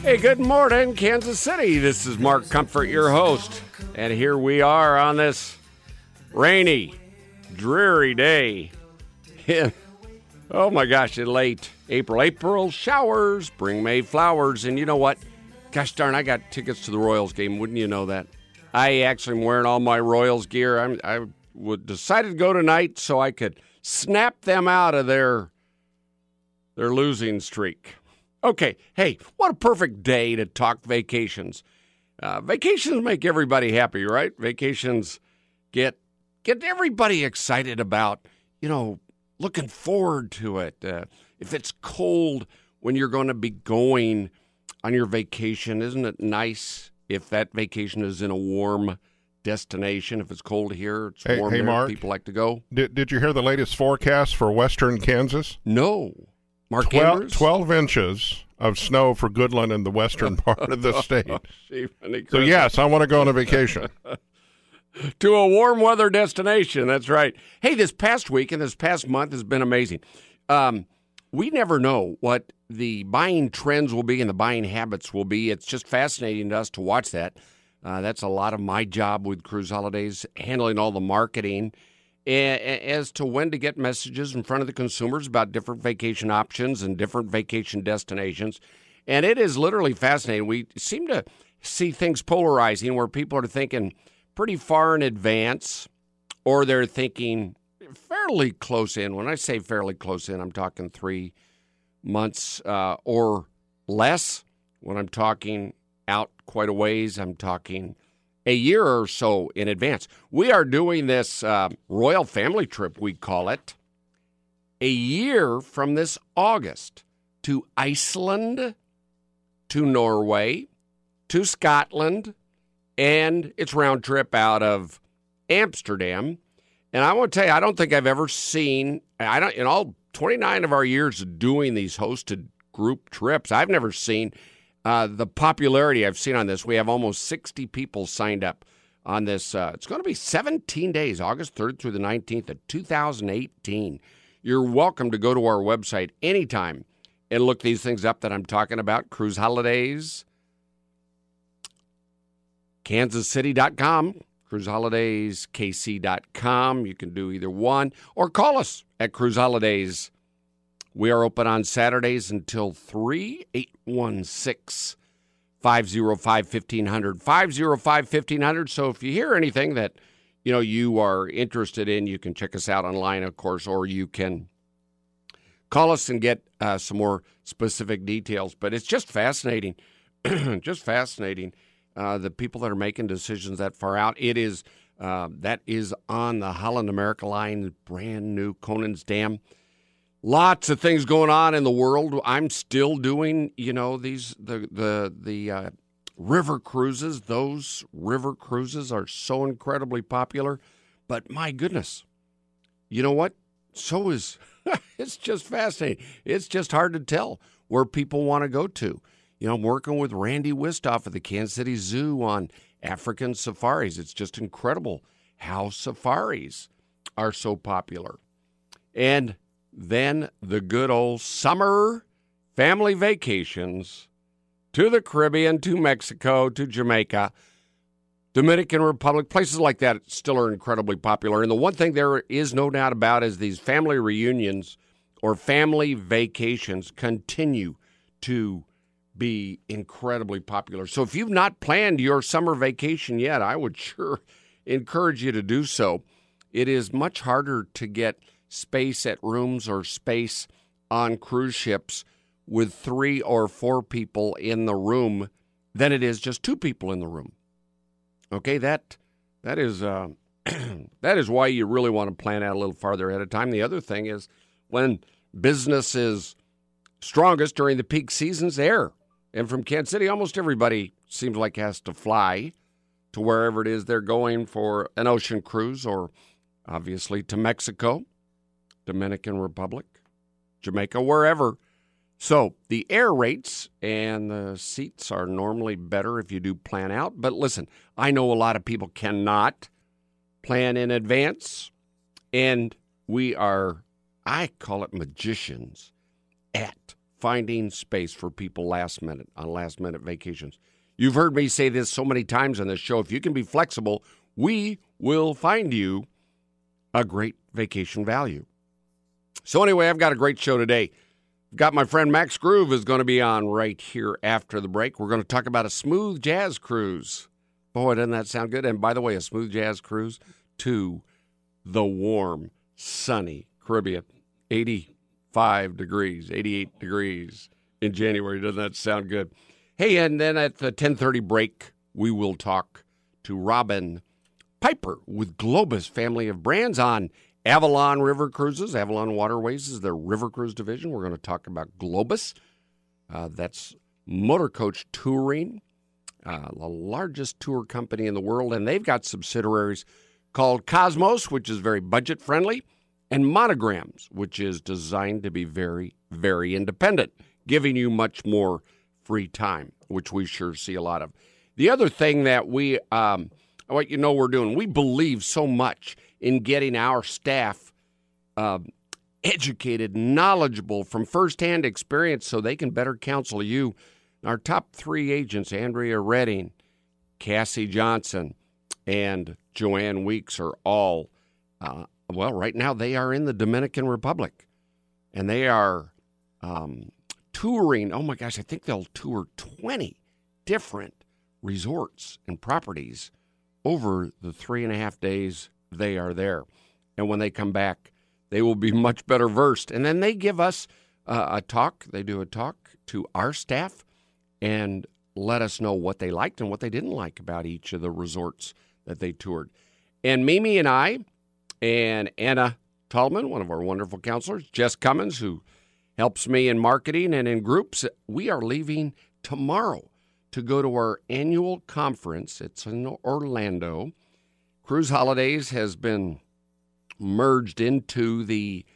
Hey, good morning, Kansas City. This is Mark Comfort, your host. And here we are on this rainy, dreary day in, oh my gosh, in late April. April showers bring May flowers. And you know what? Gosh darn, I got tickets to the Royals game. Wouldn't you know that? I actually am wearing all my Royals gear. I decided to go tonight so I could snap them out of their losing streak. Okay, hey, what a perfect day to talk vacations. Vacations make everybody happy, right? Vacations get everybody excited about, looking forward to it. If it's cold when you're going to be going on your vacation, isn't it nice if that vacation is in a warm destination? If it's cold here, it's warm there. Mark, people like to go. Did you hear the latest forecast for western Kansas? No. Mark 12 inches of snow for Goodland in the western part of the state. So, yes, I want to go on a vacation. To a warm weather destination, that's right. Hey, this past week and this past month has been amazing. We never know what the buying trends will be and the buying habits will be. It's just fascinating to us to watch that. That's a lot of my job with Cruise Holidays, handling all the marketing as to when to get messages in front of the consumers about different vacation options and different vacation destinations. And it is literally fascinating. We seem to see things polarizing where people are thinking pretty far in advance or they're thinking fairly close in. When I say fairly close in, I'm talking 3 months or less. When I'm talking out quite a ways, I'm talking a year or so in advance. We are doing this royal family trip, we call it, a year from this August to Iceland, to Norway, to Scotland, and it's round trip out of Amsterdam. And I want to tell you, I don't think I've ever seen, in all 29 of our years of doing these hosted group trips, I've never seen the popularity I've seen on this. We have almost 60 people signed up on this. It's going to be 17 days, August 3rd through the 19th of 2018. You're welcome to go to our website anytime and look these things up that I'm talking about. Cruise Holidays, KansasCity.com, CruiseHolidaysKC.com. You can do either one or call us at Cruise Holidays. We are open on Saturdays until 3, 816-505-1500, 505-1500. So if you hear anything that, you are interested in, you can check us out online, of course, or you can call us and get some more specific details. But it's just fascinating, the people that are making decisions that far out. It is, that is on the Holland America line, brand new Conan's Dam. Lots of things going on in the world. I'm still doing, the river cruises. Those river cruises are so incredibly popular. But my goodness, you know what? So is, it's just fascinating. It's just hard to tell where people want to go to. I'm working with Randy Wistoff of the Kansas City Zoo on African safaris. It's just incredible how safaris are so popular. And then the good old summer family vacations to the Caribbean, to Mexico, to Jamaica, Dominican Republic, places like that still are incredibly popular. And the one thing there is no doubt about is these family reunions or family vacations continue to be incredibly popular. So if you've not planned your summer vacation yet, I would sure encourage you to do so. It is much harder to get space at rooms or space on cruise ships with 3 or 4 people in the room than it is just 2 people in the room. Okay, that is that is why you really want to plan out a little farther ahead of time. The other thing is when business is strongest during the peak seasons, air. And from Kansas City, almost everybody seems like has to fly to wherever it is they're going for an ocean cruise or obviously to Mexico, Dominican Republic, Jamaica, wherever. So the air rates and the seats are normally better if you do plan out. But listen, I know a lot of people cannot plan in advance, and we are, I call it magicians, at finding space for people on last-minute vacations. You've heard me say this so many times on this show. If you can be flexible, we will find you a great vacation value. So anyway, I've got a great show today. I've got my friend Max Groove is going to be on right here after the break. We're going to talk about a smooth jazz cruise. Boy, doesn't that sound good? And by the way, a smooth jazz cruise to the warm, sunny Caribbean. 85 degrees, 88 degrees in January. Doesn't that sound good? Hey, and then at the 10:30 break, we will talk to Robin Piper with Globus Family of Brands on Avalon River Cruises. Avalon Waterways is their river cruise division. We're going to talk about Globus. That's motor coach touring, the largest tour company in the world, and they've got subsidiaries called Cosmos, which is very budget-friendly, and Monograms, which is designed to be very, very independent, giving you much more free time, which we sure see a lot of. The other thing that we're doing, we believe so much in getting our staff educated, knowledgeable from firsthand experience so they can better counsel you. Our top 3 agents, Andrea Redding, Cassie Johnson, and Joanne Weeks, are all, right now they are in the Dominican Republic, and they are touring. Oh, my gosh, I think they'll tour 20 different resorts and properties over the 3.5 days they are there. And when they come back, they will be much better versed. And then they give us a talk. They do a talk to our staff and let us know what they liked and what they didn't like about each of the resorts that they toured. And Mimi and I and Anna Tallman, one of our wonderful counselors, Jess Cummins, who helps me in marketing and in groups, we are leaving tomorrow to go to our annual conference. It's in Orlando. Cruise Holidays has been merged into the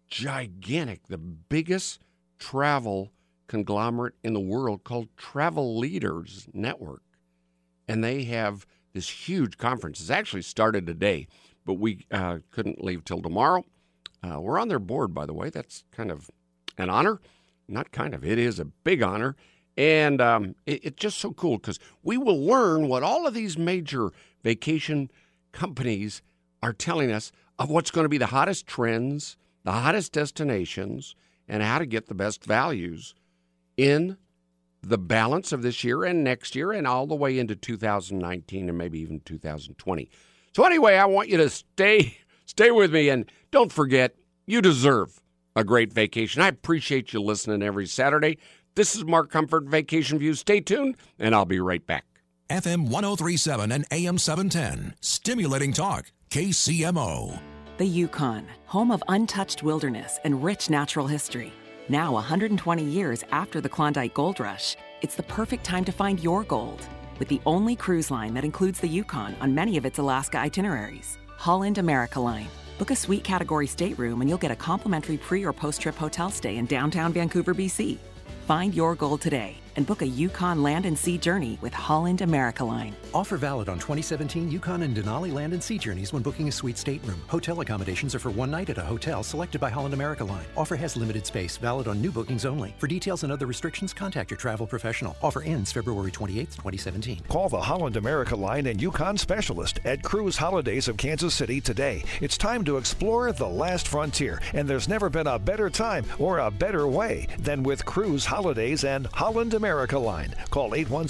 biggest travel conglomerate in the world called Travel Leaders Network. And they have this huge conference. It's actually started today, but we couldn't leave till tomorrow. We're on their board, by the way. That's kind of an honor. Not kind of. It is a big honor. And it's just so cool because we will learn what all of these major vacation companies are telling us of what's going to be the hottest trends, the hottest destinations, and how to get the best values in the balance of this year and next year and all the way into 2019 and maybe even 2020. So anyway, I want you to stay with me, and don't forget, you deserve a great vacation. I appreciate you listening every Saturday. This is Mark Comfort, Vacation Views. Stay tuned, and I'll be right back. FM 103.7 and AM 710. Stimulating talk. KCMO. The Yukon, home of untouched wilderness and rich natural history. Now 120 years after the Klondike Gold Rush, it's the perfect time to find your gold. With the only cruise line that includes the Yukon on many of its Alaska itineraries, Holland America Line. Book a suite category stateroom and you'll get a complimentary pre- or post-trip hotel stay in downtown Vancouver, BC. Find your gold today and book a Yukon land and sea journey with Holland America Line. Offer valid on 2017 Yukon and Denali land and sea journeys when booking a suite stateroom. Hotel accommodations are for one night at a hotel selected by Holland America Line. Offer has limited space, valid on new bookings only. For details and other restrictions, contact your travel professional. Offer ends February 28, 2017. Call the Holland America Line and Yukon specialist at Cruise Holidays of Kansas City today. It's time to explore the last frontier, and there's never been a better time or a better way than with Cruise Holidays and Holland America Line. Call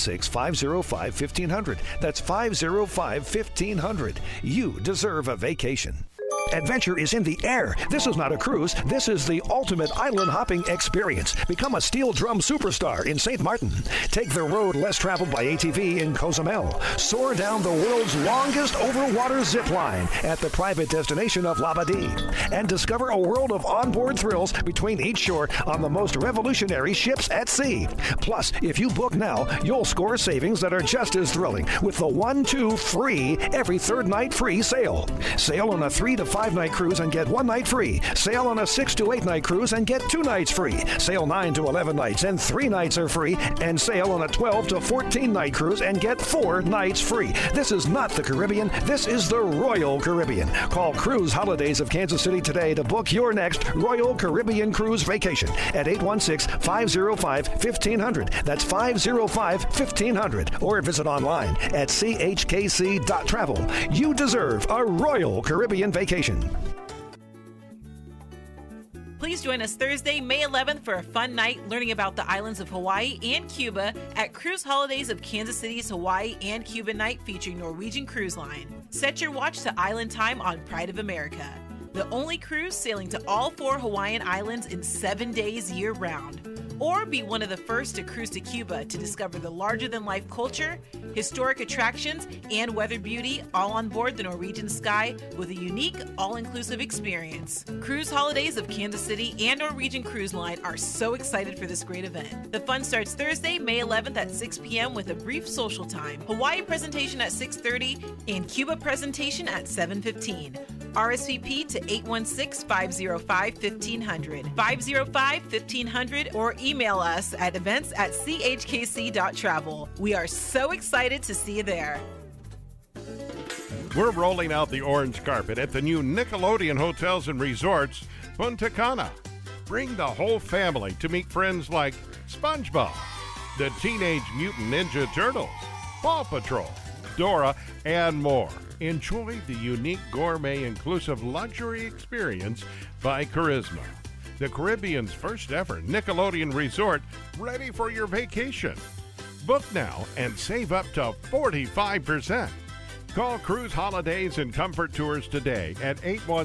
816-505-1500. That's 505-1500. You deserve a vacation. Adventure is in the air. This is not a cruise. This is the ultimate island hopping experience. Become a steel drum superstar in St. Martin. Take the road less traveled by ATV in Cozumel. Soar down the world's longest overwater zip line at the private destination of Labadee. And discover a world of onboard thrills between each shore on the most revolutionary ships at sea. Plus, if you book now, you'll score savings that are just as thrilling with the 1-2 free every third night free sale. Sail on a 3 to 5 5-night cruise and get 1 night free. Sail on a 6 to 8 night cruise and get 2 nights free. Sail 9 to 11 nights and 3 nights are free. And sail on a 12 to 14 night cruise and get 4 nights free. This is not the Caribbean. This is the Royal Caribbean. Call Cruise Holidays of Kansas City today to book your next Royal Caribbean cruise vacation at 816-505-1500. That's 505-1500. Or visit online at chkc.travel. You deserve a Royal Caribbean vacation. Please join us Thursday, May 11th for a fun night learning about the islands of Hawaii and Cuba at Cruise Holidays of Kansas City's Hawaii and Cuba night featuring Norwegian Cruise Line. Set your watch to Island Time on Pride of America, the only cruise sailing to all 4 Hawaiian islands in 7 days year-round. Or be one of the first to cruise to Cuba to discover the larger-than-life culture, historic attractions, and weather beauty all on board the Norwegian Sky with a unique, all-inclusive experience. Cruise Holidays of Kansas City and Norwegian Cruise Line are so excited for this great event. The fun starts Thursday, May 11th at 6 p.m. with a brief social time, Hawaii presentation at 6:30, and Cuba presentation at 7:15. RSVP to 816-505-1500, 505-1500, or email us at events@chkc.travel. We are so excited to see you there. We're rolling out the orange carpet at the new Nickelodeon Hotels and Resorts, Punta Cana. Bring the whole family to meet friends like SpongeBob, the Teenage Mutant Ninja Turtles, Paw Patrol, Dora, and more. Enjoy the unique gourmet inclusive luxury experience by Charisma, the Caribbean's first ever Nickelodeon resort ready for your vacation. Book now and save up to 45%. Call Cruise Holidays and Comfort Tours today at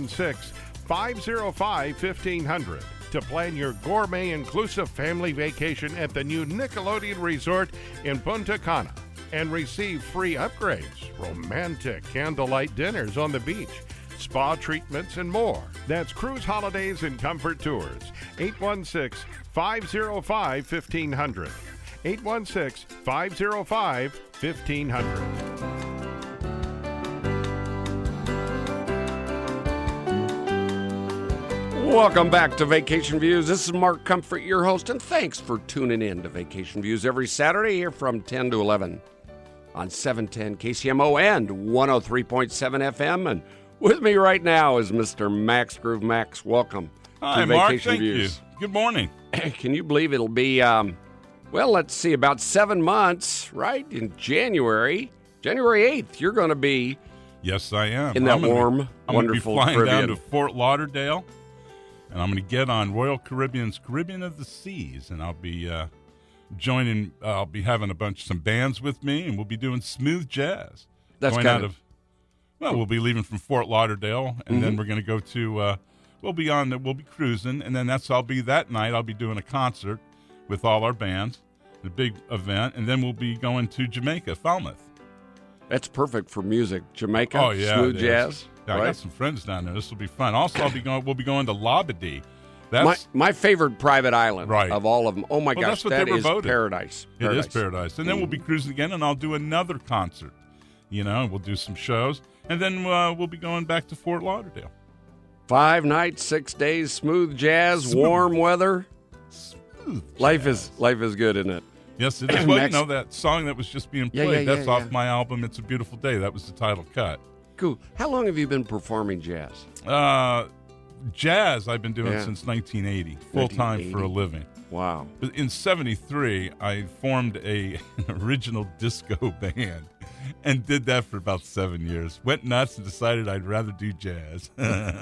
816-505-1500 to plan your gourmet inclusive family vacation at the new Nickelodeon Resort in Punta Cana and receive free upgrades, romantic candlelight dinners on the beach, spa treatments, and more. That's Cruise Holidays and Comfort Tours, 816-505-1500. 816-505-1500. Welcome back to Vacation Views. This is Mark Comfort, your host, and thanks for tuning in to Vacation Views every Saturday here from 10 to 11 on 710 KCMO and 103.7 FM. And with me right now is Mr. Max Groove. Max, welcome to Vacation Mark, thank Views. you. Good morning. Can you believe it'll be, well, let's see, about 7 months, right? In January 8th, you're going to be Yes, I am. in that warm, I'm wonderful gonna be flying Caribbean. down to Fort Lauderdale, and I'm going to get on Royal Caribbean's Caribbean of the Seas, and I'll be I'll be having some bands with me, and we'll be doing smooth jazz. That's we'll be leaving from Fort Lauderdale, and then we're going to go to, we'll be cruising, and then that night I'll be doing a concert with all our bands, the big event, and then we'll be going to Jamaica, Falmouth. That's perfect for music. Jamaica, oh, yeah, smooth jazz. Yeah, right? I got some friends down there. This will be fun. Also, we'll be going to Labadee. My favorite private island of all of them. Oh, my gosh, that is paradise. It is paradise. And then we'll be cruising again, and I'll do another concert. We'll do some shows, and then we'll be going back to Fort Lauderdale. 5 nights, 6 days, smooth jazz, warm weather. Smooth jazz. Life is good, isn't it? Yes, it is. Well, that song that was just being played, that's off my album, It's a Beautiful Day. That was the title cut. Cool. How long have you been performing jazz? Jazz I've been doing since 1980, full-time for a living. Wow. In 73, I formed an original disco band and did that for about 7 years. Went nuts and decided I'd rather do jazz.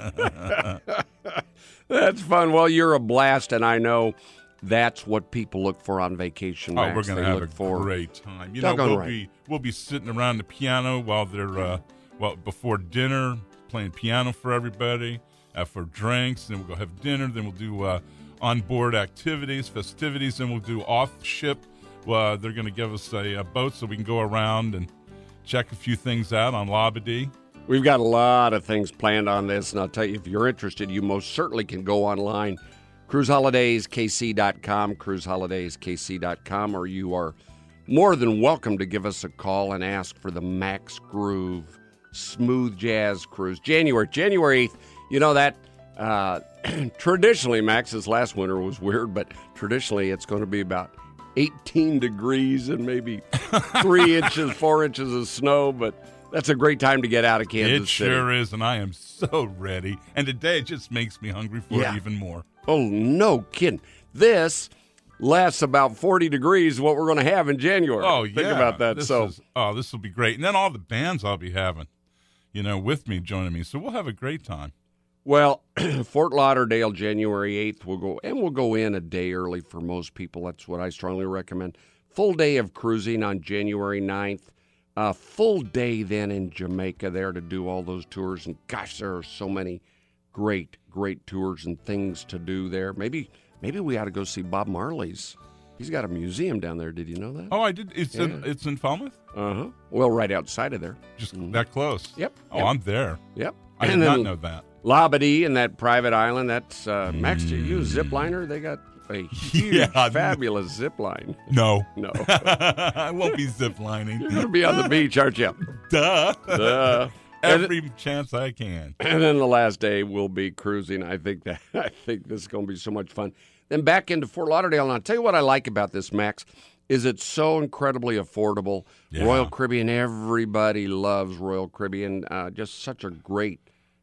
That's fun. Well, you're a blast, and I know that's what people look for on vacation. Max. We're going to have a great time. We'll be sitting around the piano while they're before dinner, playing piano for everybody, for drinks. Then we'll go have dinner. Then we'll do onboard activities, festivities. Then we'll do off-ship. They're going to give us a boat so we can go around and check a few things out on Labadee. We've got a lot of things planned on this, and I'll tell you, if you're interested, you most certainly can go online. CruiseHolidaysKC.com, CruiseHolidaysKC.com, or you are more than welcome to give us a call and ask for the Max Groove smooth jazz cruise. January 8th, you know that traditionally, Max, this last winter was weird, but traditionally it's going to be about 18 degrees and maybe 3 inches, 4 inches of snow, but that's a great time to get out of Kansas City. It sure is, and I am so ready. And today it just makes me hungry for it even more. Oh, no kidding. This lasts about 40 degrees, what we're going to have in January. Oh, yeah. Think about that. This will be great. And then all the bands I'll be having, with me, joining me. So we'll have a great time. Well, Fort Lauderdale, January 8th, we'll go in a day early for most people. That's what I strongly recommend. Full day of cruising on January 9th. Full day then in Jamaica there to do all those tours. And gosh, there are so many great tours and things to do there. Maybe we ought to go see Bob Marley's. He's got a museum down there. Did you know that? Oh, I did. It's in Falmouth? Uh-huh. Well, right outside of there. Just that close? Yep. Oh, yep. I'm there. Yep. I did not know that. Labadee and that private island, that's Max, do you use Zipliner? They got a huge, fabulous zip line. No. I won't be ziplining. You're going to be on the beach, aren't you? Duh. Every chance I can. And then the last day will be cruising. I think this is going to be so much fun. Then back into Fort Lauderdale. And I'll tell you what I like about this, Max, is it's so incredibly affordable. Yeah. Royal Caribbean, everybody loves Royal Caribbean. Just such a great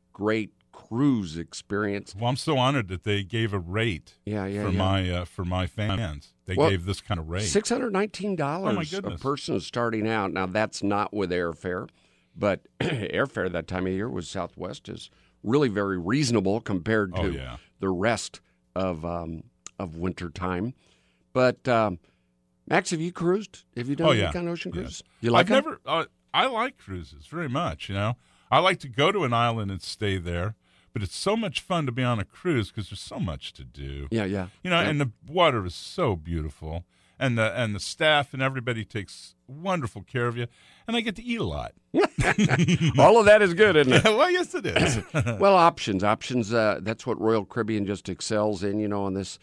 cruise experience. Well, I'm so honored that they gave a rate for my fans. They gave this kind of rate. $619 a person starting out. Now, that's not with airfare, but airfare that time of year with Southwest is really very reasonable compared to the rest of winter time. But, Max, have you cruised? Have you done any kind of ocean cruise? You like it? I like cruises very much, I like to go to an island and stay there. But it's so much fun to be on a cruise because there's so much to do. Yeah. And the water is so beautiful, and the staff and everybody takes wonderful care of you, and I get to eat a lot. All of that is good, isn't it? Well, yes, it is. Well, options. That's what Royal Caribbean just excels in. On this.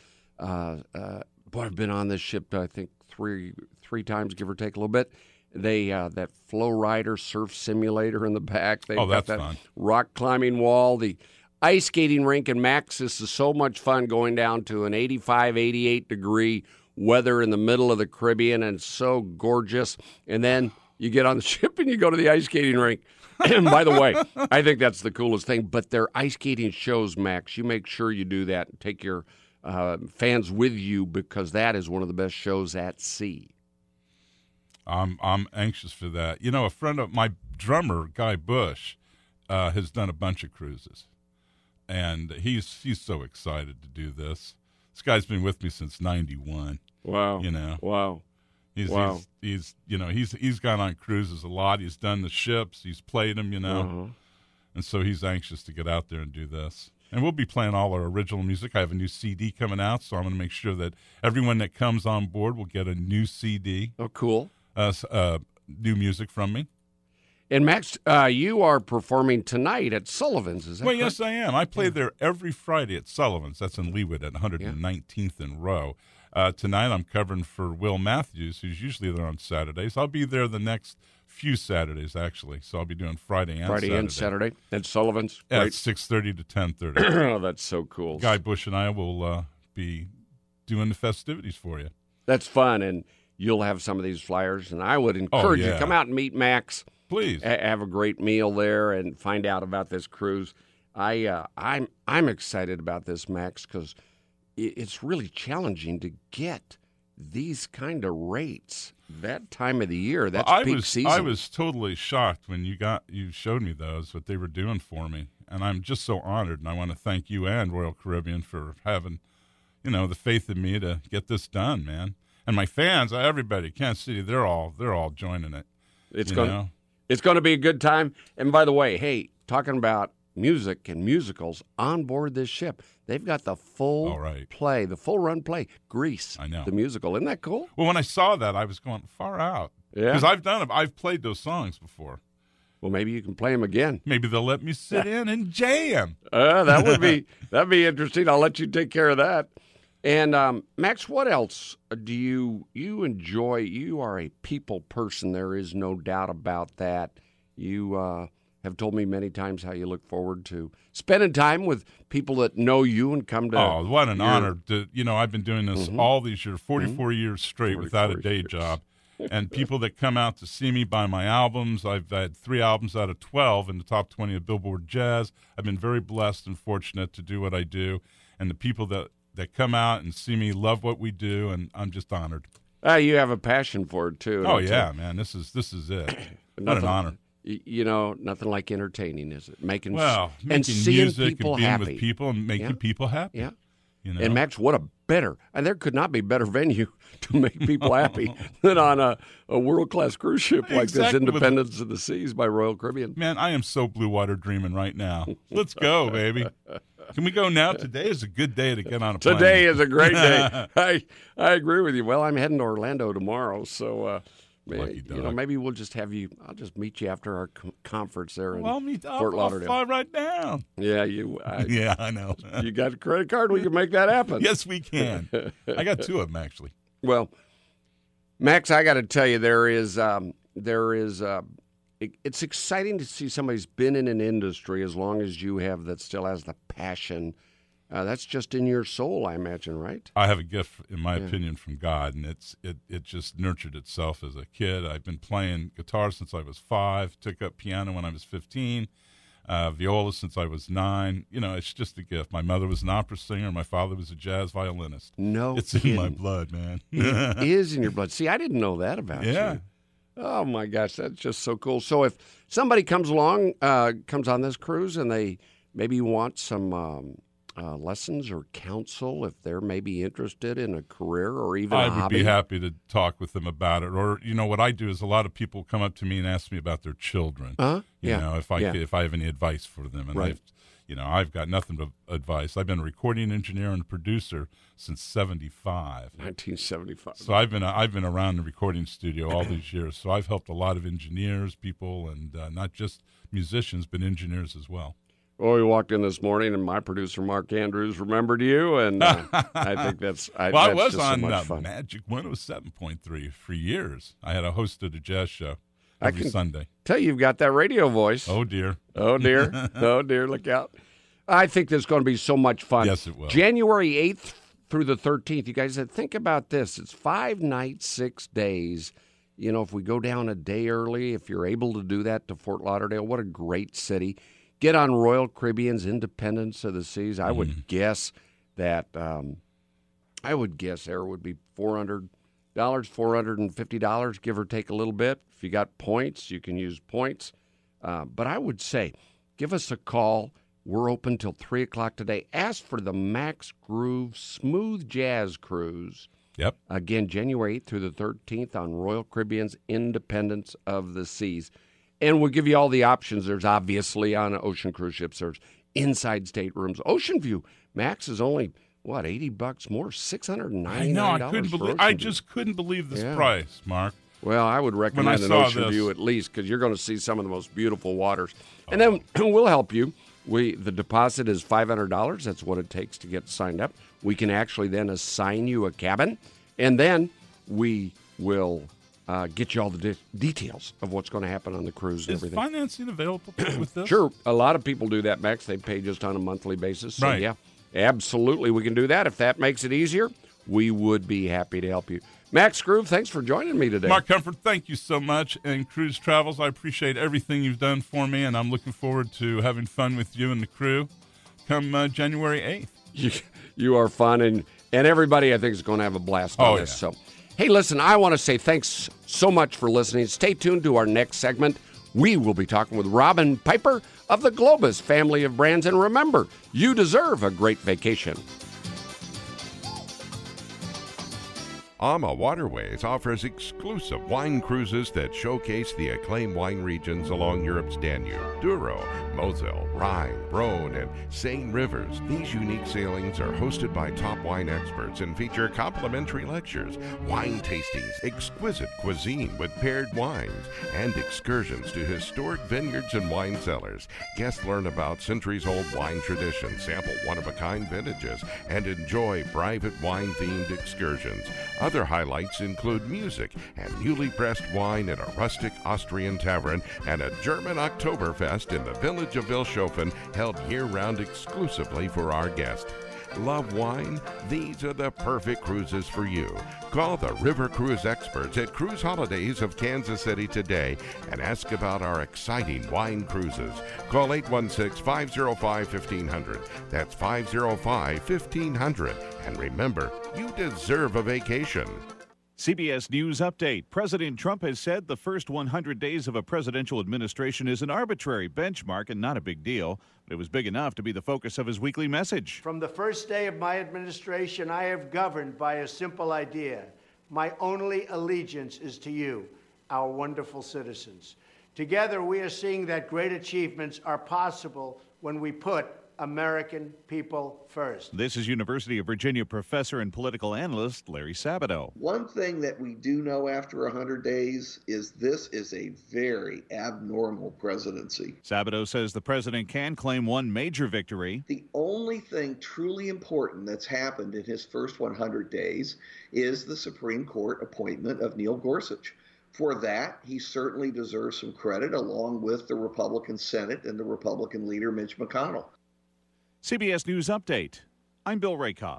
I've been on this ship I think three times, give or take a little bit. They that Flow Rider surf simulator in the back. They've got that fun. Rock climbing wall. The ice skating rink in Max. This is so much fun going down to an 85, 88 degree weather in the middle of the Caribbean, and so gorgeous. And then you get on the ship and you go to the ice skating rink. And by the way, I think that's the coolest thing. But their ice skating shows, Max, you make sure you do that. Take your fans with you because that is one of the best shows at sea. I'm anxious for that. A friend of my drummer, Guy Bush, has done a bunch of cruises, and he's so excited to do this. This guy's been with me since '91. Wow. Wow. He's gone on cruises a lot. He's done the ships. He's played them. And so he's anxious to get out there and do this. And we'll be playing all our original music. I have a new CD coming out, so I'm going to make sure that everyone that comes on board will get a new CD. Oh, cool. New music from me. And Max, you are performing tonight at Sullivan's, is that correct? Yes, I am. I play there every Friday at Sullivan's. That's in Leawood at 119th and Row. Tonight I'm covering for Will Matthews, who's usually there on Saturdays. I'll be there the next few Saturdays, actually. So I'll be doing Friday and Saturday at Sullivan's? At 6:30 to 10:30. Oh, that's so cool. Guy Bush and I will be doing the festivities for you. That's fun, and you'll have some of these flyers, and I would encourage you to come out and meet Max. Please. Have a great meal there and find out about this cruise. I'm excited about this, Max, because it's really challenging to get these kind of rates that time of the year. That's peak season. I was totally shocked when you showed me those, what they were doing for me, and I'm just so honored, and I want to thank you and Royal Caribbean for having, the faith in me to get this done, man. And my fans, everybody, Kansas City, they're all joining it. It's going to be a good time. And by the way, hey, talking about music and musicals on board this ship, they've got the full play, the full run play, Grease. I know. The musical. Isn't that cool? Well, when I saw that, I was going far out. Yeah. Because I've done it. I've played those songs before. Well, maybe you can play them again. Maybe they'll let me sit in and jam. That'd be interesting. I'll let you take care of that. And, Max, what else do you enjoy? You are a people person. There is no doubt about that. You have told me many times how you look forward to spending time with people that know you and come to. Oh, what an honor! I've been doing this all these years, 44 years straight without a day job. And people that come out to see me buy my albums. I've had 3 albums out of 12 in the top 20 of Billboard Jazz. I've been very blessed and fortunate to do what I do. And the people that come out and see me love what we do, and I'm just honored. You have a passion for it, too. Oh, yeah, man. This is it. What an honor. Nothing like entertaining, is it? Making seeing people music and being happy. with people and making people happy. Yeah. And Max, what a better, and there could not be better venue to make people happy than on a world-class cruise ship like this, Independence of the Seas by Royal Caribbean. Man, I am so blue water dreaming right now. Let's go, baby. Can we go now? Today is a good day to get on a plane. Today is a great day. I agree with you. Well, I'm heading to Orlando tomorrow, so maybe we'll just have you. I'll just meet you after our conference there in Fort Lauderdale. I'll fly right down. Yeah, I know. You got a credit card? We can make that happen. Yes, we can. I got 2 of them actually. Well, Max, I got to tell you, it's exciting to see somebody's been in an industry as long as you have that still has the passion. That's just in your soul, I imagine, right? I have a gift, in my opinion, from God, and it just nurtured itself as a kid. I've been playing guitar since I was 5, took up piano when I was 15, viola since I was 9. It's just a gift. My mother was an opera singer. My father was a jazz violinist. It's in my blood, man. It is in your blood. See, I didn't know that about you. Oh, my gosh, that's just so cool. So if somebody comes on this cruise, and they maybe want some lessons or counsel, if they're maybe interested in a career or even a hobby, I would be happy to talk with them about it. Or, what I do is a lot of people come up to me and ask me about their children. If I have any advice for them. And I've got nothing but advice. I've been a recording engineer and a producer since 1975. So I've been around the recording studio all these years. So I've helped a lot of engineers, people, and not just musicians, but engineers as well. Well, we walked in this morning, and my producer, Mark Andrews, remembered you, and I think that's I was just on so much fun. Magic 107.3 for years. I had a hosted a jazz show every Sunday. Tell you've got that radio voice. Oh, dear. Oh, dear. Oh, dear. Look out. I think there's going to be so much fun. Yes, it will. January 8th through the 13th. You guys think about this. It's 5 nights, 6 days. If we go down a day early, if you're able to do that to Fort Lauderdale, what a great city. Get on Royal Caribbean's Independence of the Seas. I would guess that there would be $400, $450, give or take a little bit. If you got points, you can use points. But I would say, give us a call. We're open till 3 o'clock today. Ask for the Max Groove Smooth Jazz Cruise. Yep. Again, January 8th through the 13th on Royal Caribbean's Independence of the Seas. And we'll give you all the options. There's obviously on ocean cruise ships, there's inside staterooms. Ocean View, Max, is only, $80 more? $699. I know. I just couldn't believe this price, Mark. Well, I would recommend an Ocean View at least, because you're going to see some of the most beautiful waters. And then we'll help you. The deposit is $500. That's what it takes to get signed up. We can actually then assign you a cabin, and then we will get you all the details of what's going to happen on the cruise and everything. Is financing available with this? Sure. A lot of people do that, Max. They pay just on a monthly basis. So, right. Yeah, absolutely. We can do that. If that makes it easier, we would be happy to help you. Max Groove, thanks for joining me today. Mark Comfort, thank you so much. And Cruise Travels, I appreciate everything you've done for me, and I'm looking forward to having fun with you and the crew come January 8th. You are fun, and everybody, I think, is going to have a blast on this. Yeah. So, hey, listen, I want to say thanks so much for listening. Stay tuned to our next segment. We will be talking with Robin Piper of the Globus family of brands. And remember, you deserve a great vacation. AMA Waterways offers exclusive wine cruises that showcase the acclaimed wine regions along Europe's Danube, Douro, Moselle, Rhine, Rhone, and Seine rivers. These unique sailings are hosted by top wine experts and feature complimentary lectures, wine tastings, exquisite cuisine with paired wines, and excursions to historic vineyards and wine cellars. Guests learn about centuries-old wine traditions, sample one-of-a-kind vintages, and enjoy private wine-themed excursions. Other Other highlights include music and newly pressed wine at a rustic Austrian tavern and a German Oktoberfest in the village of Vilshofen, held year-round exclusively for our guests. Love wine? These are the perfect cruises for you. Call the River Cruise experts at Cruise Holidays of Kansas City today and ask about our exciting wine cruises. Call 816-505-1500. That's 505-1500. And remember, you deserve a vacation. CBS News Update. President Trump has said the first 100 days of a presidential administration is an arbitrary benchmark and not a big deal, but it was big enough to be the focus of his weekly message. From the first day of my administration, I have governed by a simple idea. My only allegiance is to you, our wonderful citizens. Together, we are seeing that great achievements are possible when we put American people first. This is University of Virginia professor and political analyst Larry Sabato. One thing that we do know after 100 days is this is a very abnormal presidency. Sabato says the president can claim one major victory. The only thing truly important that's happened in his first 100 days is the Supreme Court appointment of Neil Gorsuch. For that, he certainly deserves some credit, along with the Republican Senate and the Republican leader, Mitch McConnell. CBS News Update. I'm Bill Rakoff.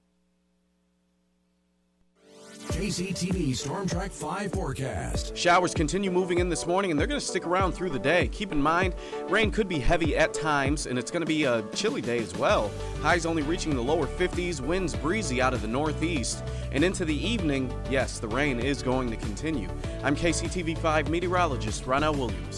KCTV Storm Track 5 forecast. Showers continue moving in this morning, and they're going to stick around through the day. Keep in mind, rain could be heavy at times, and it's going to be a chilly day as well. Highs only reaching the lower 50s, winds breezy out of the northeast. And into the evening, yes, the rain is going to continue. I'm KCTV 5 meteorologist Ronell Williams.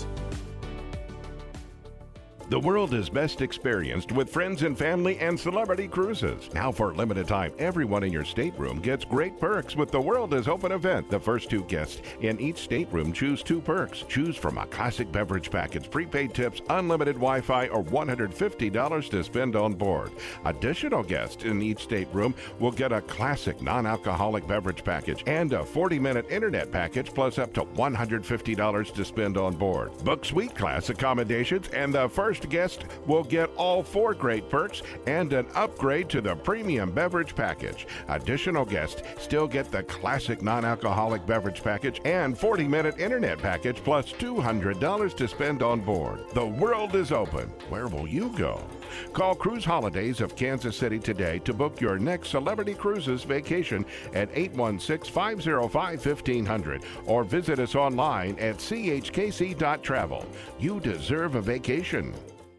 The world is best experienced with friends and family and celebrity cruises. Now for a limited time, everyone in your stateroom gets great perks with the World is Open event. The first two guests in each stateroom choose 2 perks. Choose from a classic beverage package, prepaid tips, unlimited Wi-Fi, or $150 to spend on board. Additional guests in each stateroom will get a classic non-alcoholic beverage package and a 40-minute internet package, plus up to $150 to spend on board. Book suite class accommodations, and the first guest will get all 4 great perks and an upgrade to the premium beverage package. Additional guests still get the classic non-alcoholic beverage package and 40-minute internet package, plus $200 to spend on board. The world is open. Where will you go? Call Cruise Holidays of Kansas City today to book your next Celebrity Cruises vacation at 816-505-1500 or visit us online at chkc.travel. You deserve a vacation.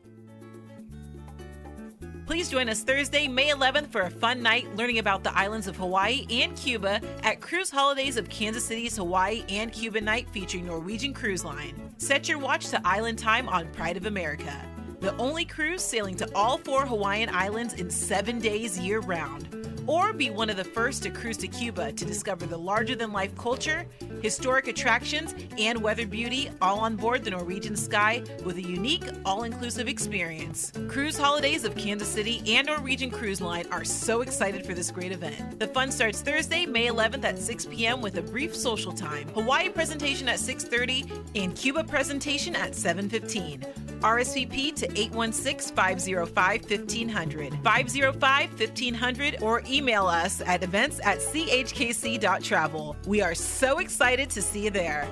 Please join us Thursday, May 11th for a fun night learning about the islands of Hawaii and Cuba at Cruise Holidays of Kansas City's Hawaii and Cuba night featuring Norwegian Cruise Line. Set your watch to Island Time on Pride of America, the only cruise sailing to all 4 Hawaiian islands in 7 days year-round. Or be one of the first to cruise to Cuba to discover the larger-than-life culture, historic attractions, and weather beauty, all on board the Norwegian Sky with a unique, all-inclusive experience. Cruise Holidays of Kansas City and Norwegian Cruise Line are so excited for this great event. The fun starts Thursday, May 11th at 6 p.m. with a brief social time. Hawaii presentation at 6:30 and Cuba presentation at 7:15. RSVP to 816-505-1500, 505-1500, or email us at events@chkc.travel. We are so excited to see you there.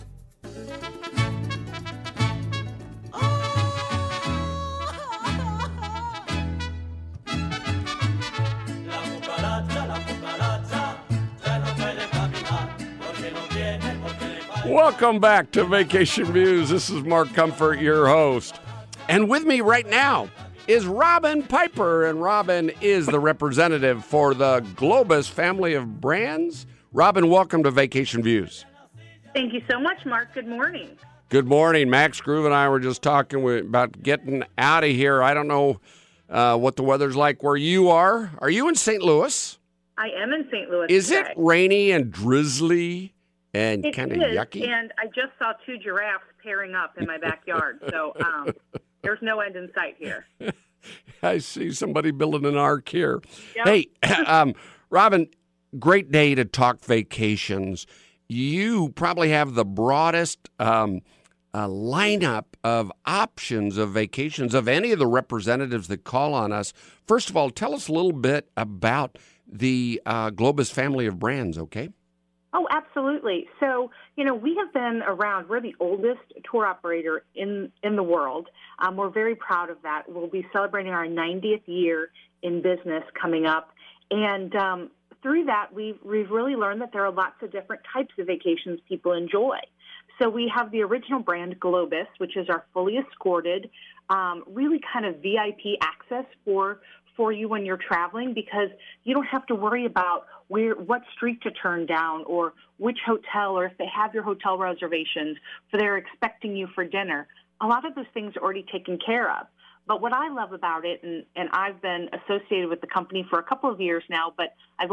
Welcome back to Vacation Views. This is Mark Comfort, your host. And with me right now is Robin Piper, and Robin is the representative for the Globus family of brands. Robin, welcome to Vacation Views. Thank you so much, Mark. Good morning. Good morning. Max Groove and I were just talking about getting out of here. I don't know what the weather's like where you are. Are you in St. Louis? I am in St. Louis Is today. it rainy and drizzly and kind of yucky? And I just saw 2 giraffes pairing up in my backyard, so there's no end in sight here. I see somebody building an ark here. Yep. Hey, Robin, great day to talk vacations. You probably have the broadest lineup of options of vacations of any of the representatives that call on us. First of all, tell us a little bit about the Globus family of brands, okay? Oh, absolutely. So, we have been around. We're the oldest tour operator in the world. We're very proud of that. We'll be celebrating our 90th year in business coming up. And through that, we've really learned that there are lots of different types of vacations people enjoy. So we have the original brand Globus, which is our fully escorted, really kind of VIP access for you when you're traveling, because you don't have to worry about what street to turn down or which hotel, or if they have your hotel reservations, so they're expecting you for dinner. A lot of those things are already taken care of. But what I love about it, and I've been associated with the company for a couple of years now, but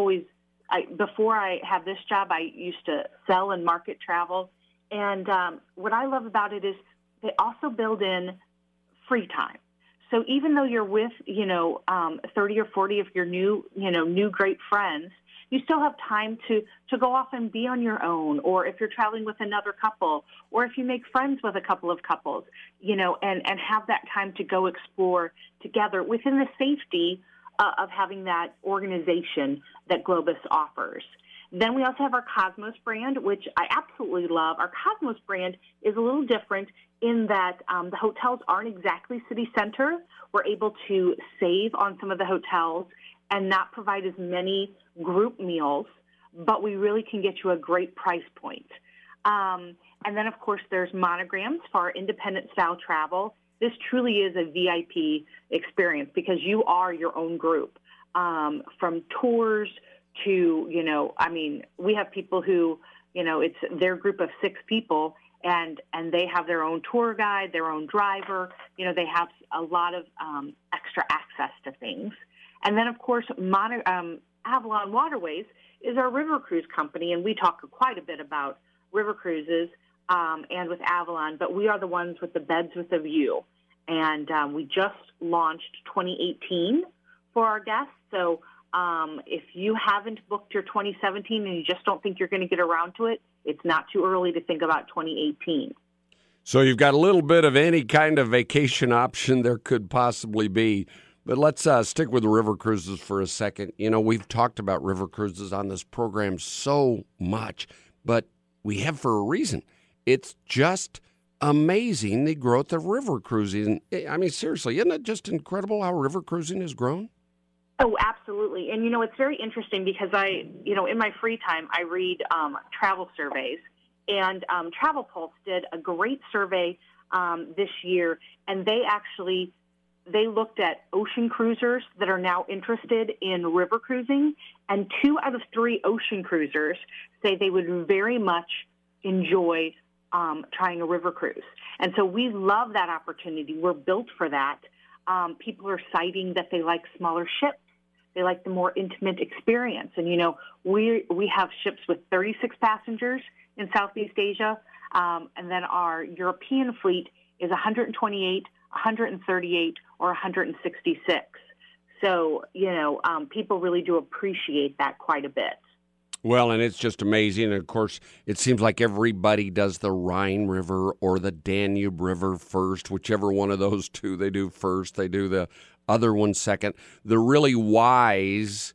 before I had this job, I used to sell and market travel. And what I love about it is they also build in free time. So even though you're with, 30 or 40 of your new great friends, you still have time to go off and be on your own, or if you're traveling with another couple, or if you make friends with a couple of couples, and have that time to go explore together within the safety of having that organization that Globus offers. Then we also have our Cosmos brand, which I absolutely love. Our Cosmos brand is a little different in that the hotels aren't exactly city center. We're able to save on some of the hotels and not provide as many group meals, but we really can get you a great price point. And then, of course, there's Monograms for our independent style travel. This truly is a VIP experience because you are your own group, from tours to, we have people who, it's their group of 6 people, and they have their own tour guide, their own driver. They have a lot of extra access to things. And then, of course, Avalon Waterways is our river cruise company, and we talk quite a bit about river cruises and with Avalon, but we are the ones with the beds with a view. And we just launched 2018 for our guests. So if you haven't booked your 2017 and you just don't think you're going to get around to it, it's not too early to think about 2018. So you've got a little bit of any kind of vacation option there could possibly be. But let's stick with the river cruises for a second. We've talked about river cruises on this program so much, but we have for a reason. It's just amazing, the growth of river cruising. I mean, seriously, isn't it just incredible how river cruising has grown? Oh, absolutely. And, it's very interesting because in my free time, I read travel surveys. And Travel Pulse did a great survey this year, and they looked at ocean cruisers that are now interested in river cruising, and 2 out of 3 ocean cruisers say they would very much enjoy trying a river cruise. And so we love that opportunity. We're built for that. People are citing that they like smaller ships. They like the more intimate experience. And, we have ships with 36 passengers in Southeast Asia, and then our European fleet is 128, 138, or 166. So, people really do appreciate that quite a bit. Well, and it's just amazing. And, of course, it seems like everybody does the Rhine River or the Danube River first, whichever one of those 2 they do first. They do the other one second. The really wise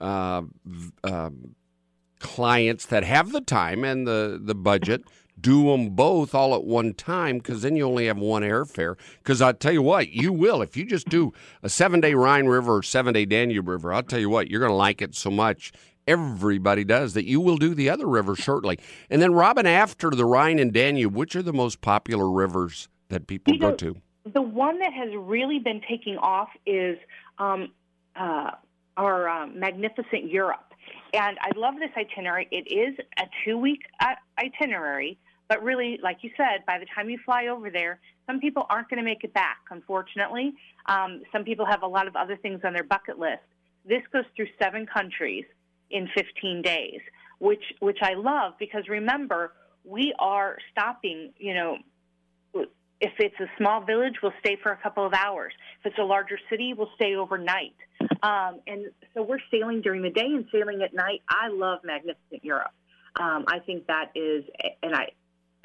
clients that have the time and the budget do them both all at one time, because then you only have one airfare. Because I'll tell you what, you will. If you just do a 7-day Rhine River or 7-day Danube River, I'll tell you what, you're going to like it so much, everybody does, that you will do the other river shortly. And then, Robin, after the Rhine and Danube, which are the most popular rivers that people go to? The one that has really been taking off is our Magnificent Europe. And I love this itinerary. It is a 2-week itinerary, but really, like you said, by the time you fly over there, some people aren't going to make it back, unfortunately. Some people have a lot of other things on their bucket list. This goes through 7 countries in 15 days, which I love, because remember, we are stopping, if it's a small village, we'll stay for a couple of hours. If it's a larger city, we'll stay overnight. And so we're sailing during the day and sailing at night. I love Magnificent Europe. I think that is, and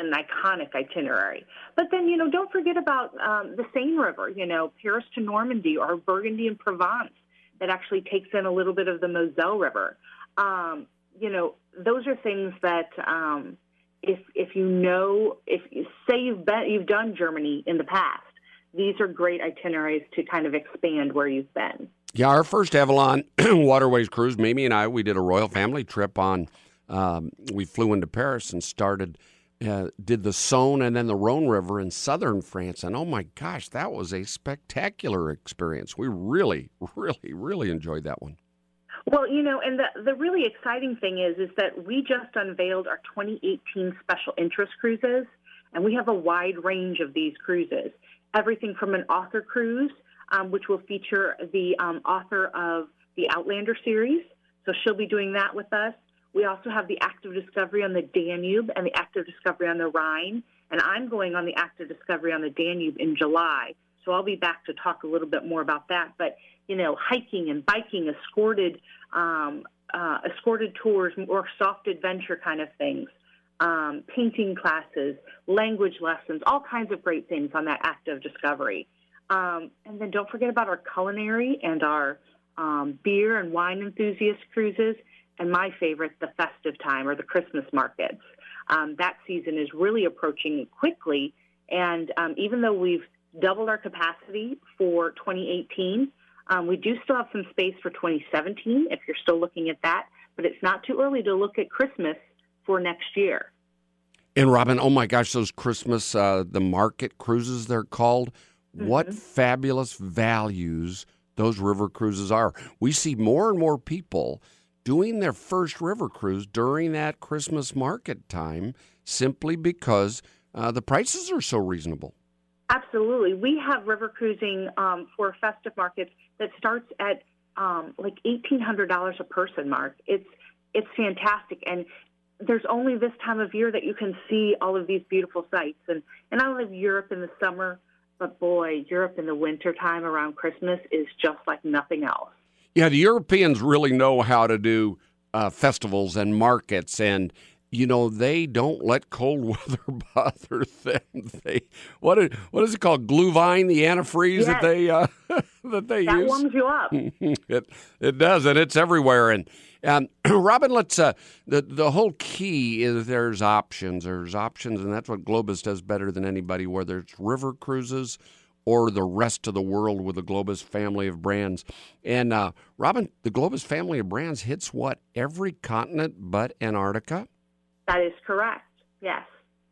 an iconic itinerary. But then, don't forget about the Seine River, Paris to Normandy, or Burgundy and Provence that actually takes in a little bit of the Moselle River. Those are things that if you say you've done Germany in the past, these are great itineraries to kind of expand where you've been. Yeah, our first Avalon Waterways cruise, Mimi and I, we did a royal family trip on. We flew into Paris and did the Saône and then the Rhone River in southern France. And, oh, my gosh, that was a spectacular experience. We really, really, really enjoyed that one. Well, and the really exciting thing is that we just unveiled our 2018 special interest cruises, and we have a wide range of these cruises. Everything from an author cruise, which will feature the author of the Outlander series. So she'll be doing that with us. We also have the Active Discovery on the Danube and the Active Discovery on the Rhine. And I'm going on the Active Discovery on the Danube in July. So I'll be back to talk a little bit more about that. But, hiking and biking, escorted tours, more soft adventure kind of things, painting classes, language lessons, all kinds of great things on that Active Discovery. And then don't forget about our culinary and our beer and wine enthusiast cruises. And my favorite, the festive time or the Christmas markets. That season is really approaching quickly. And even though we've doubled our capacity for 2018, we do still have some space for 2017 if you're still looking at that. But it's not too early to look at Christmas for next year. And, Robin, oh, my gosh, those Christmas, the market cruises, they're called. Mm-hmm. What fabulous values those river cruises are. We see more and more people doing their first river cruise during that Christmas market time simply because the prices are so reasonable. Absolutely. We have river cruising for festive markets that starts at like $1,800 a person, Mark. It's fantastic. And there's only this time of year that you can see all of these beautiful sights. And I live Europe in the summer, but boy, Europe in the wintertime around Christmas is just like nothing else. Yeah, the Europeans really know how to do festivals and markets, and they don't let cold weather bother them. What is it called? Glühwein, the antifreeze that they use. That warms you up. It does, and it's everywhere. And Robin, let's the whole key is there's options, and that's what Globus does better than anybody. Whether it's river cruises or the rest of the world with the Globus family of brands. And, Robin, the Globus family of brands hits what? Every continent but Antarctica? That is correct. Yes.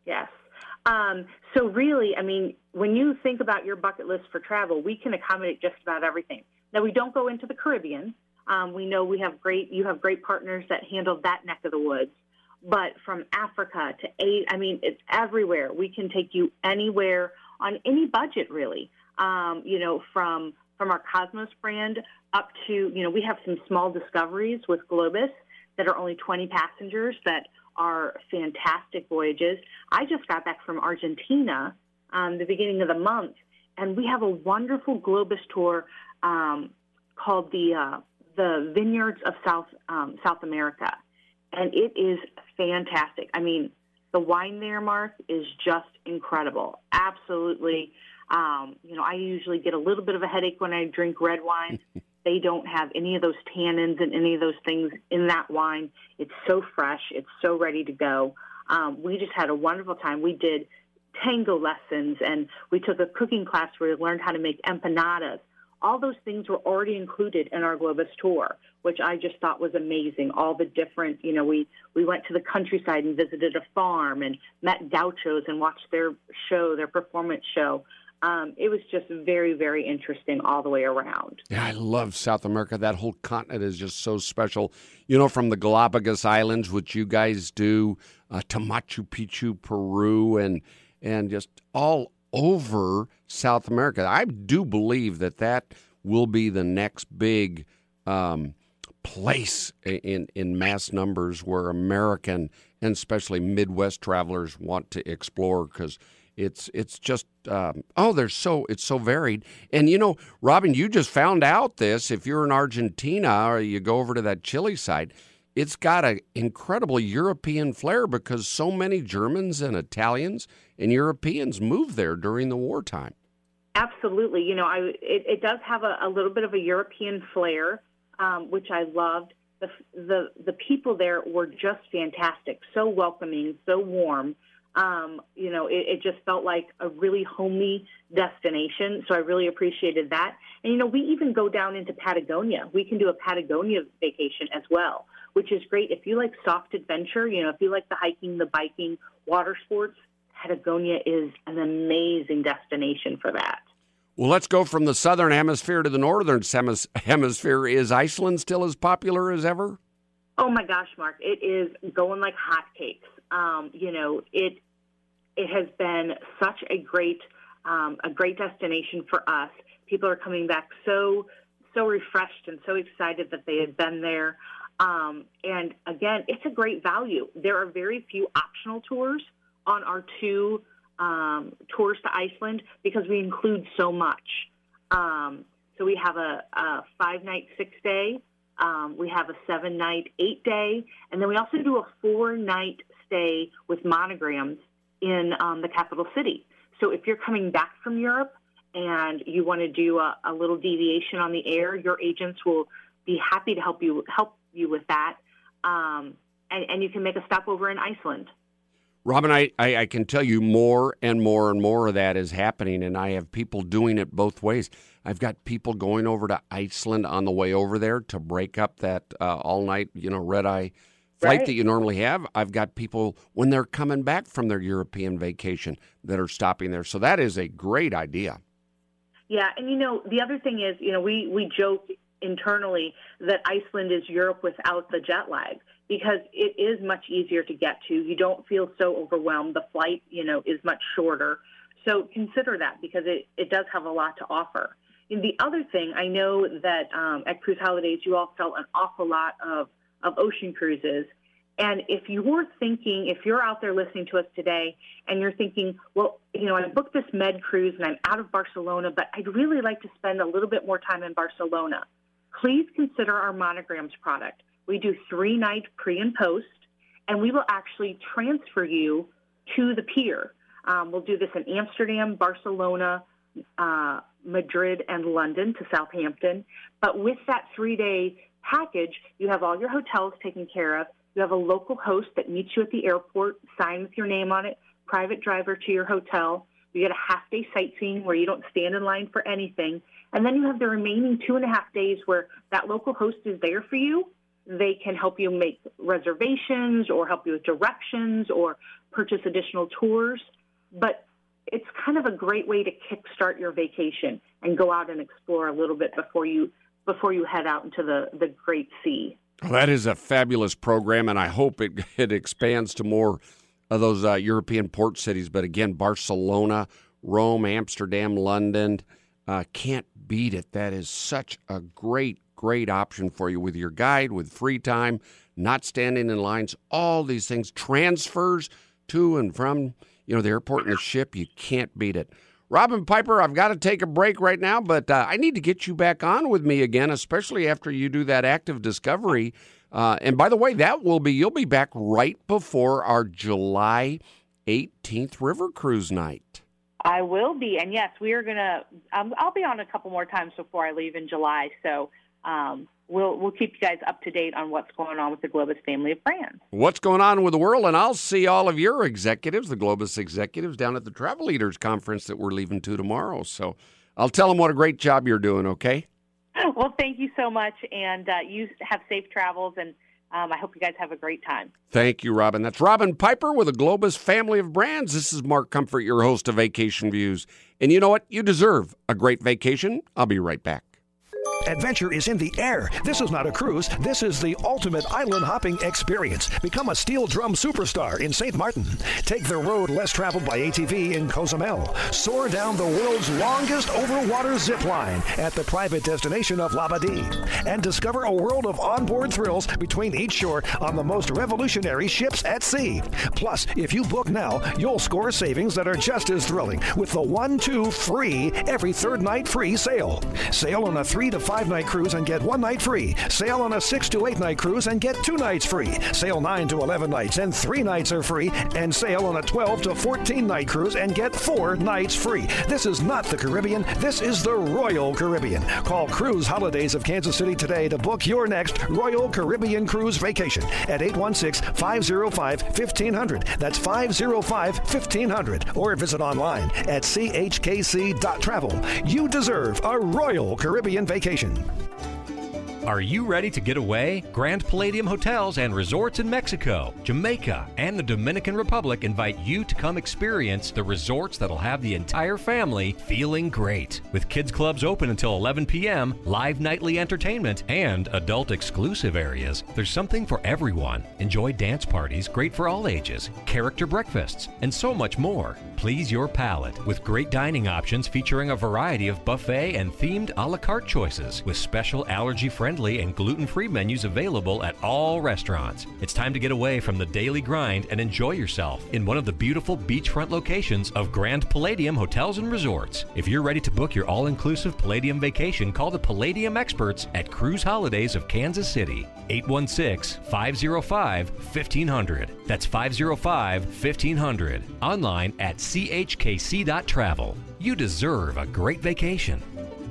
So really, when you think about your bucket list for travel, we can accommodate just about everything. Now, we don't go into the Caribbean. We know you have great partners that handle that neck of the woods. But from Africa to it's everywhere. We can take you anywhere on any budget, really, from our Cosmos brand up to, we have some small discoveries with Globus that are only 20 passengers that are fantastic voyages. I just got back from Argentina the beginning of the month, and we have a wonderful Globus tour called the Vineyards of South America, and it is fantastic. The wine there, Mark, is just incredible. Absolutely. I usually get a little bit of a headache when I drink red wine. They don't have any of those tannins and any of those things in that wine. It's so fresh. It's so ready to go. We just had a wonderful time. We did tango lessons, and we took a cooking class where we learned how to make empanadas. All those things were already included in our Globus tour, which I just thought was amazing. All the different, we went to the countryside and visited a farm and met gauchos and watched their performance show. It was just very, very interesting all the way around. Yeah, I love South America. That whole continent is just so special. From the Galapagos Islands, which you guys do, to Machu Picchu, Peru, and just all over South America. I do believe that will be the next big place in mass numbers where American and especially Midwest travelers want to explore, because it's just it's so varied. And Robin, you just found out this. If you're in Argentina or you go over to that Chile side, it's got an incredible European flair because so many Germans and Italians and Europeans moved there during the wartime. Absolutely. You know, it does have a little bit of a European flair, which I loved. The people there were just fantastic, so welcoming, so warm. You know, it just felt like a really homey destination, so I really appreciated that. And, you know, we even go down into Patagonia. We can do a Patagonia vacation as well, which is great. If you like soft adventure, you know, if you like the hiking, the biking, water sports, Patagonia is an amazing destination for that. Well, let's go from the southern hemisphere to the northern hemisphere. Is Iceland still as popular as ever? Oh, my gosh, Mark. It is going like hotcakes. You know, it has been such a great destination for us. People are coming back so refreshed and so excited that they had been there. And again, it's a great value. There are very few optional tours on our 2 tours to Iceland because we include so much. So we have a 5-night, 6-day. We have a 7-night, 8-day. And then we also do a 4-night stay with monograms in the capital city. So if you're coming back from Europe and you want to do a little deviation on the air, your agents will be happy to help you with that. And you can make a stopover in Iceland. Robin, I can tell you more and more and more of that is happening, and I have people doing it both ways. I've got people going over to Iceland on the way over there to break up that all-night, red-eye flight that you normally have. I've got people, when they're coming back from their European vacation, that are stopping there. So that is a great idea. Yeah, and, the other thing is, we joke internally that Iceland is Europe without the jet lag, because it is much easier to get to. You don't feel so overwhelmed. The flight, is much shorter. So consider that, because it does have a lot to offer. And the other thing, I know that at Cruise Holidays, you all sell an awful lot of ocean cruises. And if you're out there listening to us today and you're thinking, well, I booked this Med cruise and I'm out of Barcelona, but I'd really like to spend a little bit more time in Barcelona, please consider our Monograms product. We do 3-night pre and post, and we will actually transfer you to the pier. We'll do this in Amsterdam, Barcelona, Madrid, and London to Southampton. But with that 3-day package, you have all your hotels taken care of. You have a local host that meets you at the airport, sign with your name on it, private driver to your hotel. You get a half-day sightseeing where you don't stand in line for anything. And then you have the remaining 2.5 days where that local host is there for you. They can help you make reservations or help you with directions or purchase additional tours. But it's kind of a great way to kickstart your vacation and go out and explore a little bit before you head out into the great sea. Well, that is a fabulous program, and I hope it expands to more of those European port cities. But again, Barcelona, Rome, Amsterdam, London, can't beat it. That is such a great option for you with your guide, with free time, not standing in lines, all these things, transfers to and from, the airport and the ship. You can't beat it. Robin Piper, I've got to take a break right now, but I need to get you back on with me again, especially after you do that active discovery. And by the way, you'll be back right before our July 18th River Cruise Night. I will be. And yes, we are going to, I'll be on a couple more times before I leave in July. So we'll keep you guys up to date on what's going on with the Globus family of brands. What's going on with the world, and I'll see all of your executives, the Globus executives, down at the Travel Leaders Conference that we're leaving to tomorrow. So I'll tell them what a great job you're doing, okay? Well, thank you so much, and you have safe travels, and I hope you guys have a great time. Thank you, Robin. That's Robin Piper with the Globus family of brands. This is Mark Comfort, your host of Vacation Views. And you know what? You deserve a great vacation. I'll be right back. Adventure is in the air. This is not a cruise. This is the ultimate island hopping experience. Become a steel drum superstar in St. Martin. Take the road less traveled by ATV in Cozumel. Soar down the world's longest overwater zip line at the private destination of Labadee. And discover a world of onboard thrills between each shore on the most revolutionary ships at sea. Plus, if you book now, you'll score savings that are just as thrilling with the 1-2 free every third night free sale. Sail on a 3 to 5 5-night cruise and get 1 night free. Sail on a 6 to 8 night cruise and get 2 nights free. Sail 9 to 11 nights and 3 nights are free. And sail on a 12 to 14 night cruise and get 4 nights free. This is not the Caribbean. This is the Royal Caribbean. Call Cruise Holidays of Kansas City today to book your next Royal Caribbean cruise vacation at 816-505-1500. That's 505-1500. Or visit online at chkc.travel. You deserve a Royal Caribbean vacation. Are you ready to get away? Grand Palladium Hotels and Resorts in Mexico, Jamaica, and the Dominican Republic invite you to come experience the resorts that'll have the entire family feeling great. With kids clubs open until 11 p.m., live nightly entertainment, and adult exclusive areas, there's something for everyone. Enjoy dance parties great for all ages, character breakfasts, and so much more. Please your palate with great dining options featuring a variety of buffet and themed a la carte choices with special allergy-friendly and gluten-free menus available at all restaurants. It's time to get away from the daily grind and enjoy yourself in one of the beautiful beachfront locations of Grand Palladium Hotels and Resorts. If you're ready to book your all-inclusive Palladium vacation, call the Palladium experts at Cruise Holidays of Kansas City. 816-505-1500. That's 505-1500. Online at chkc.travel. You deserve a great vacation.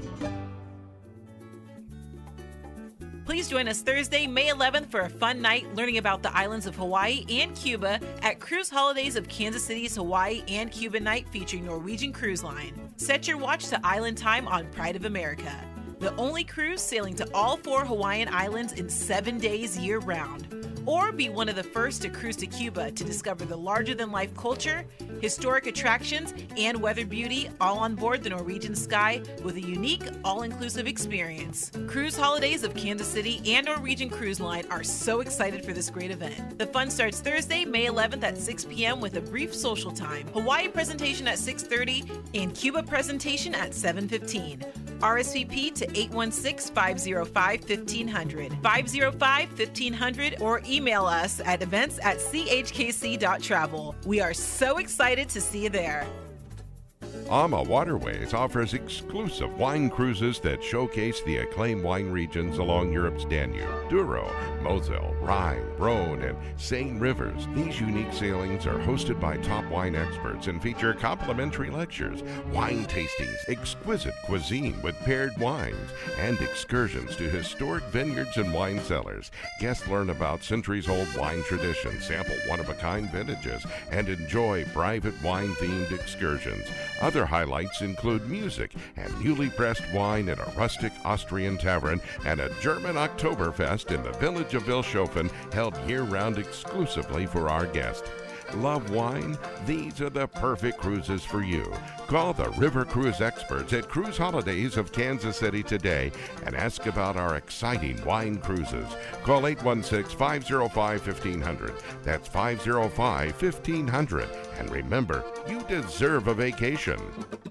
Please join us Thursday, May 11th for a fun night learning about the islands of Hawaii and Cuba at Cruise Holidays of Kansas City's Hawaii and Cuba night featuring Norwegian Cruise Line. Set your watch to Island Time on Pride of America, the only cruise sailing to all 4 Hawaiian islands in 7 days year-round. Or be one of the first to cruise to Cuba to discover the larger-than-life culture, historic attractions, and weather beauty all on board the Norwegian Sky with a unique, all-inclusive experience. Cruise Holidays of Kansas City and Norwegian Cruise Line are so excited for this great event. The fun starts Thursday, May 11th at 6 p.m. with a brief social time, Hawaii presentation at 6:30, and Cuba presentation at 7:15. RSVP to 816-505-1500, 505-1500, or email us at events@chkc.travel. We are so excited to see you there. AMA Waterways offers exclusive wine cruises that showcase the acclaimed wine regions along Europe's Danube, Douro, Moselle, Rhine, Rhone, and Seine rivers. These unique sailings are hosted by top wine experts and feature complimentary lectures, wine tastings, exquisite cuisine with paired wines, and excursions to historic vineyards and wine cellars. Guests learn about centuries-old wine traditions, sample one-of-a-kind vintages, and enjoy private wine-themed excursions. Other highlights include music and newly pressed wine at a rustic Austrian tavern and a German Oktoberfest in the village of Vilshofen, held year-round exclusively for our guests. Love wine? These are the perfect cruises for you. Call the River Cruise experts at Cruise Holidays of Kansas City today and ask about our exciting wine cruises. Call 816-505-1500. That's 505-1500. And remember, you deserve a vacation.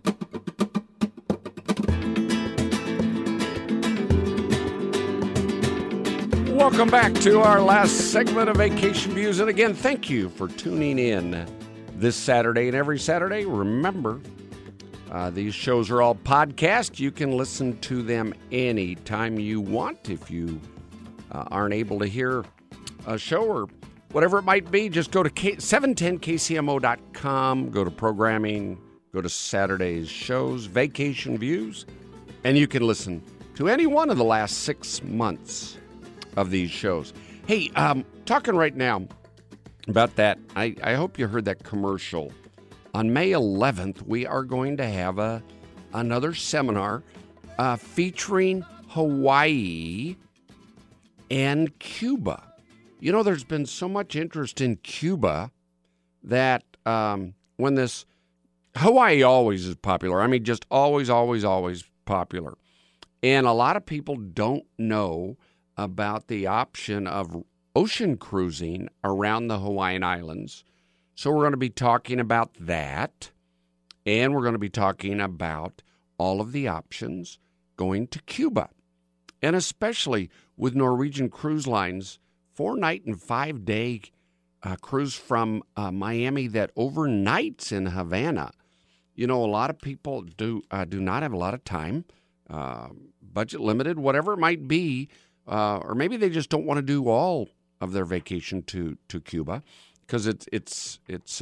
Welcome back to our last segment of Vacation Views. And again, thank you for tuning in this Saturday and every Saturday. Remember, these shows are all podcasts. You can listen to them anytime you want. If you aren't able to hear a show or whatever it might be, just go to 710kcmo.com, go to programming, go to Saturday's shows, Vacation Views, and you can listen to any one of the last 6 months of these shows. Hey, talking right now about that, I hope you heard that commercial. On May 11th, we are going to have another seminar featuring Hawaii and Cuba. You know, there's been so much interest in Cuba that when this... Hawaii always is popular. I mean, just always popular. And a lot of people don't know about the option of ocean cruising around the Hawaiian Islands. So we're going to be talking about that, and we're going to be talking about all of the options going to Cuba, and especially with Norwegian Cruise Line's 4-night and 5-day cruise from Miami that overnights in Havana. You know, a lot of people do not have a lot of time budget limited, whatever it might be, or maybe they just don't want to do all of their vacation to Cuba because it's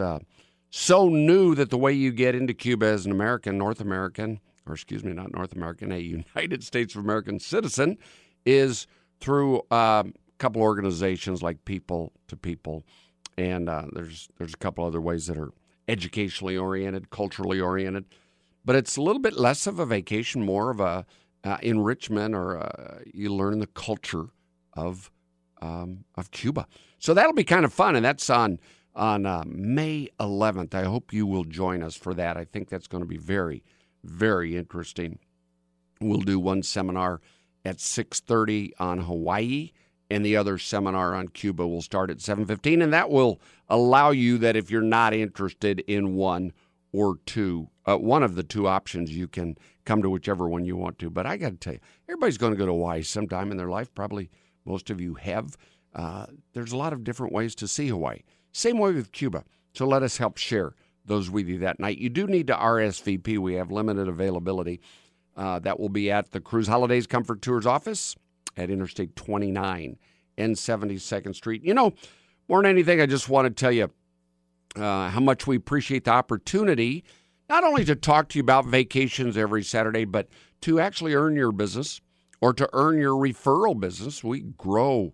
so new that the way you get into Cuba as an American, not North American, a United States of American citizen is through a couple organizations like People to People, and there's a couple other ways that are educationally oriented, culturally oriented, but it's a little bit less of a vacation, more of a enrichment, or you learn the culture of Cuba. So that'll be kind of fun, and that's on May 11th. I hope you will join us for that. I think that's going to be very, very interesting. We'll do one seminar at 6:30 on Hawaii, and the other seminar on Cuba will start at 7:15, and that will allow you that if you're not interested in one or two, one of the two options, you can come to whichever one you want to. But I got to tell you, everybody's going to go to Hawaii sometime in their life. Probably most of you have. There's a lot of different ways to see Hawaii. Same way with Cuba. So let us help share those with you that night. You do need to RSVP. We have limited availability. That will be at the Cruise Holidays Comfort Tours office at Interstate 29 and 72nd Street. You know, more than anything, I just want to tell you how much we appreciate the opportunity, not only to talk to you about vacations every Saturday, but to actually earn your business or to earn your referral business. We grow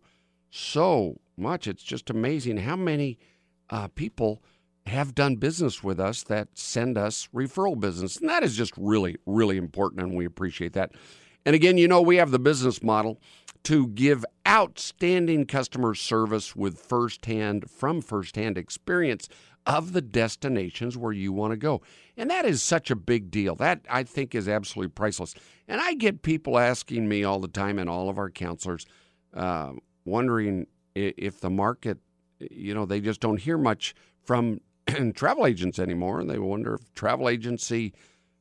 so much. It's just amazing how many people have done business with us that send us referral business. And that is just really, really important, and we appreciate that. And again, you know, we have the business model to give outstanding customer service with firsthand experience of the destinations where you want to go. And that is such a big deal. That, I think, is absolutely priceless. And I get people asking me all the time, and all of our counselors, wondering if the market, you know, they just don't hear much from travel agents anymore, and they wonder if travel agency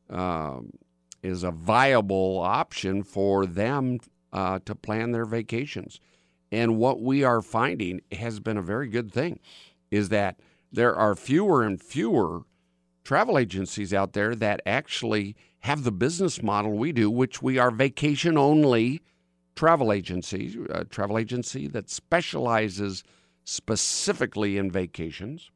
is a viable option for them to plan their vacations. And what we are finding has been a very good thing, is that there are fewer and fewer travel agencies out there that actually have the business model we do, which we are vacation-only travel agency, a travel agency that specializes specifically in vacations,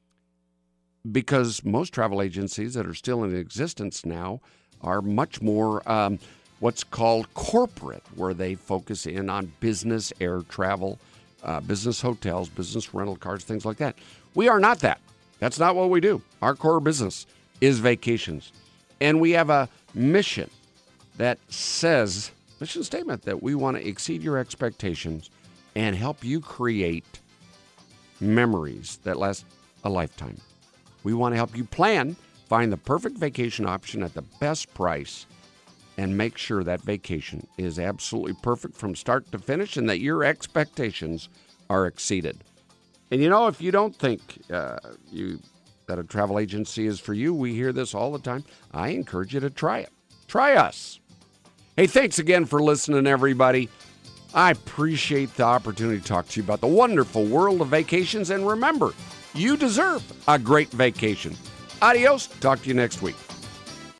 because most travel agencies that are still in existence now are much more what's called corporate, where they focus in on business air travel, business hotels, business rental cars, things like that. We are not that. That's not what we do. Our core business is vacations. And we have a mission that says, mission statement, that we want to exceed your expectations and help you create memories that last a lifetime. We want to help you plan, find the perfect vacation option at the best price, and make sure that vacation is absolutely perfect from start to finish and that your expectations are exceeded. And you know, if you don't think that a travel agency is for you, we hear this all the time. I encourage you to try it. Try us. Hey, thanks again for listening, everybody. I appreciate the opportunity to talk to you about the wonderful world of vacations. And remember, you deserve a great vacation. Adios. Talk to you next week.